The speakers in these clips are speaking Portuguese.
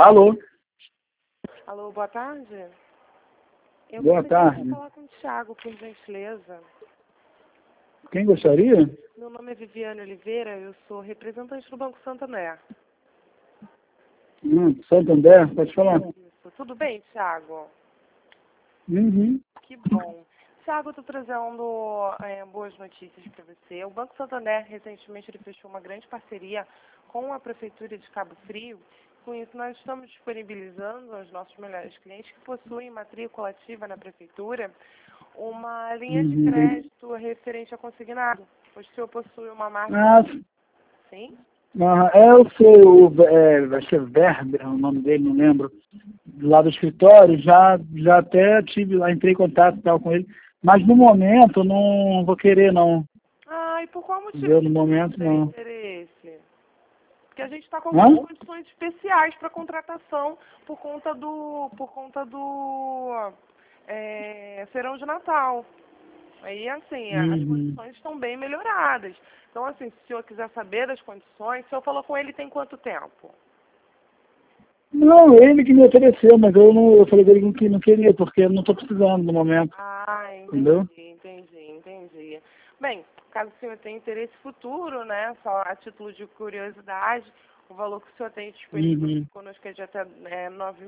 Alô? Alô, boa tarde. Eu Boa gostaria tarde. de falar com o Thiago, por gentileza. Quem gostaria? Meu nome é Viviane Oliveira, eu sou representante do Banco Santander. Santander, pode falar. Isso. Tudo bem, Thiago? Uhum. Que bom. Thiago, eu estou trazendo boas notícias para você. O Banco Santander, recentemente, ele fechou uma grande parceria com a Prefeitura de Cabo Frio. Com isso, nós estamos disponibilizando aos nossos melhores clientes que possuem matrícula ativa na Prefeitura uma linha de crédito referente a consignado. O senhor possui uma marca... Ah, Sim? eu sei, vai ser Werber, o nome dele, não lembro. Do lado do escritório, já até tive lá, entrei em contato e tal com ele. Mas no momento eu não vou querer, não. Ah, e por qual motivo Entendeu? No você momento, tem não. interesse? Porque a gente está com Hã? algumas condições especiais para contratação por conta do serão de Natal. Aí, assim, as Uhum. condições estão bem melhoradas. Então, assim, se o senhor quiser saber das condições, o senhor falou com ele tem quanto tempo? Não, ele que me ofereceu, mas eu falei dele que não queria, porque eu não estou precisando no momento. Ah, Entendeu? entendi. Bem, caso o senhor tenha interesse futuro, né, só a título de curiosidade, o valor que o senhor tem disponível Uhum. conosco é de até R$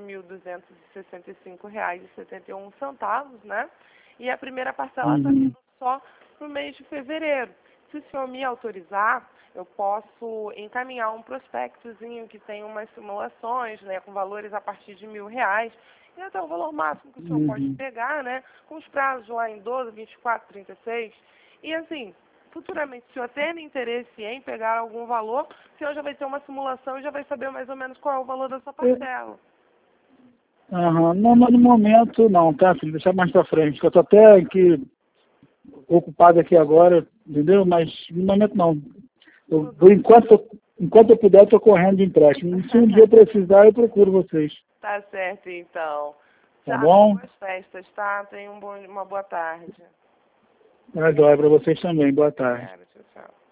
9.265,71, né? E a primeira parcela está Uhum. vindo só no mês de fevereiro. Se o senhor me autorizar, eu posso encaminhar um prospectozinho que tem umas simulações, né, com valores a partir de R$ 1.000, e até o valor máximo que o senhor pode Uhum. pegar, né, com os prazos lá em 12, 24, 36. E assim, futuramente, se o senhor tem interesse em pegar algum valor, o senhor já vai ter uma simulação e já vai saber mais ou menos qual é o valor da sua parcela. Aham. Não, mas no momento não, tá, filho? Deixa mais pra frente. Eu tô até aqui ocupado aqui agora, entendeu? Mas no momento não. Enquanto eu puder, eu tô correndo de empréstimo. Se um dia eu precisar, eu procuro vocês. Tá certo, então. Tá Tchau, bom? boas festas, tá? Tenha uma boa tarde. Mas olha, pra vocês também. Boa tarde. Obrigada, tchau.